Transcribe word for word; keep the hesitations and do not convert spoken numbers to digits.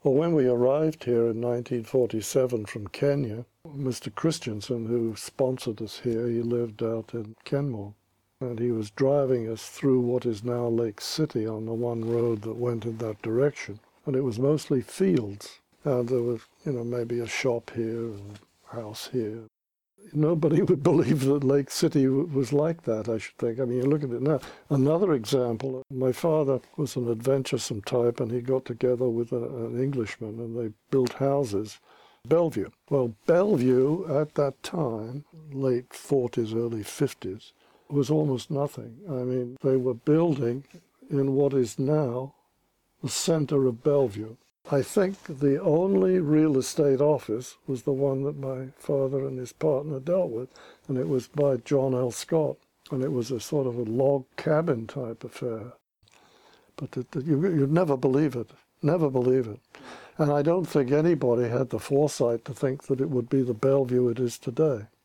Well, when we arrived here in nineteen forty-seven from Kenya, Mister Christensen, who sponsored us here, he lived out in Kenmore, and he was driving us through what is now Lake City on the one road that went in that direction. And it was mostly fields. And there was, you know, maybe a shop here and a house here. Nobody would believe that Lake City was like that, I should think. I mean, you look at it now. Another example, my father was an adventuresome type, and he got together with a, an Englishman, and they built houses. Bellevue. Well, Bellevue at that time, late forties, early fifties, was almost nothing. I mean, they were building in what is now the center of Bellevue. I think the only real estate office was the one that my father and his partner dealt with, and it was by John L. Scott, and it was a sort of a log cabin type affair. But it, you, you'd never believe it, never believe it. And I don't think anybody had the foresight to think that it would be the Bellevue it is today.